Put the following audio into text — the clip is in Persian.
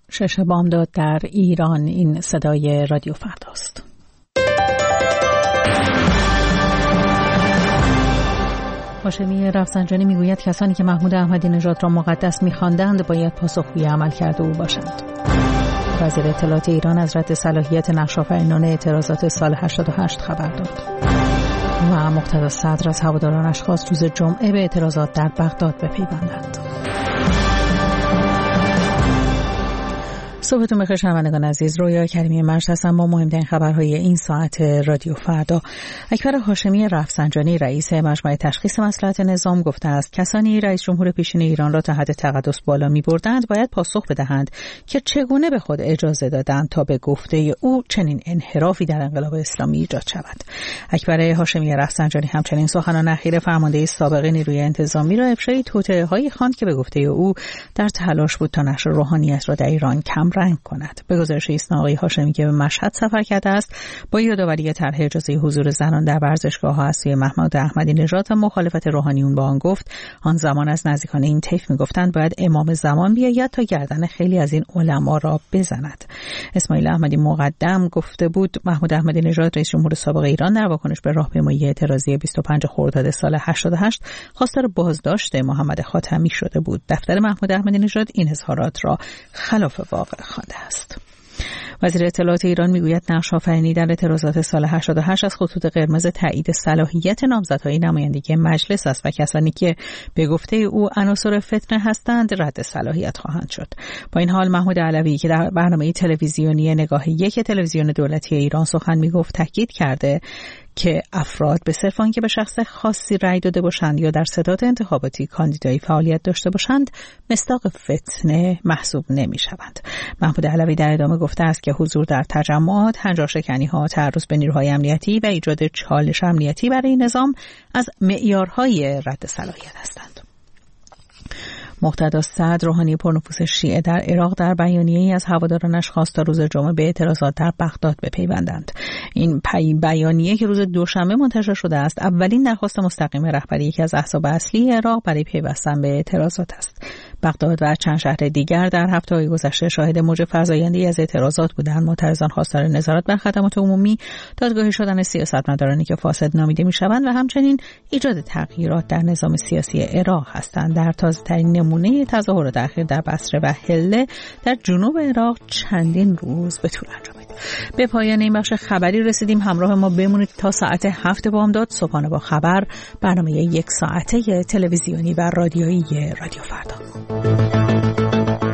6 بامداد در ایران. این صدای رادیو فرداست. هاشمی رفسنجانی میگوید کسانی که محمود احمدی نژاد را مقدس می‌خواندند باید پاسخگوی عملکرد او باشند. وزیر اطلاعات ایران از رد صلاحیت نقش‌آفرینان اعتراضات سال 88 خبر داد. و مقتدی صدر از هوادارانش خواست روز جمعه به اعتراضات در بغداد بپیوندند. صبحتون بخیر شنوندگان عزیز، رویا کریمی مرج هستم با مهمترین خبرهای این ساعت رادیو فردا. اکبر هاشمی رفسنجانی رئیس مجمع تشخیص مصلحت نظام گفته است کسانی رئیس جمهور پیشین ایران را تا حد تقدس بالا می‌بردند باید پاسخ بدهند که چگونه به خود اجازه دادند تا به گفته او چنین انحرافی در انقلاب اسلامی ایجاد شود. اکبر هاشمی رفسنجانی همچنین سخنان اخیر فرمانده سابق نیروی انتظامی را افشای توطئه‌هایی خواند که به گفته او در تلاش بود تا نشر روحانیت را در ایران کم رنگ کند. به گزارش ایسنا آقای هاشمی که به مشهد سفر کرده است با یادآوری طرح اجازه حضور زنان در ورزشگاه‌ها از سوی محمود احمدی نژاد و مخالفت روحانیون با آن گفت آن زمان از نزدیکان این طیف میگفتند باید امام زمان بیاید تا گردن خیلی از این علما را بزند. اسماعیل احمدی مقدم گفته بود محمود احمدی نژاد رئیس جمهور سابق ایران در واکنش به راهپیمایی اعتراضی 25 خرداد سال 88 خواستار بازداشت محمد خاتمی شده بود. دفتر محمود احمدی نژاد این اظهارات را خلاف واقع خوانده است. وزیر اطلاعات ایران میگوید نقش‌آفرینی در اعتراضات سال 88 از خطوط قرمز تایید صلاحیت نامزدهای نمایندگی مجلس است و کسانی که به گفته او عناصر فتنه هستند رد صلاحیت خواهند شد. با این حال محمود علوی که در برنامه تلویزیونی نگاه یک تلویزیون دولتی ایران سخن میگفت تاکید کرده که افراد به صرف آنکه به شخص خاصی رأی داده باشند یا در ستاد انتخاباتی کاندیدایی فعالیت داشته باشند مصداق فتنه محسوب نمی‌شوند. محمود علوی در ادامه گفته است که حضور در تجمعات، هنجارشکنی‌ها، تعرض به نیروهای امنیتی و ایجاد چالش امنیتی برای نظام از معیارهای رد صلاحیت هستند. مقتدی صدر روحانی پرنفوذ شیعه در عراق در بیانیه‌ای از هوادارانش خواست تا روز جمعه به اعتراضات در بغداد بپیوندند. این بیانیه که روز دوشنبه منتشر شده است اولین درخواست مستقیم رهبری یکی از احزاب اصلی عراق برای پیوستن به اعتراضات است. بغداد و چند شهر دیگر در هفته‌های گذشته شاهد موج فزاینده‌ای از اعتراضات بودند. معترضان خواستار نظارت بر خدمات عمومی، دادگاهی شدن سیاستمدارانی که فاسد نامیده می‌شوند و همچنین ایجاد تغییرات در نظام سیاسی عراق هستند. در تازه‌ترین نمونه تظاهرات اخیر در بصره و حله در جنوب عراق چندین روز به طول انجامید. به پایان این بخش خبری رسیدیم. همراه ما بمونید تا ساعت 7 بامداد. صبحانه با خبر، برنامه 1 ساعته تلویزیونی و رادیویی رادیو فردا.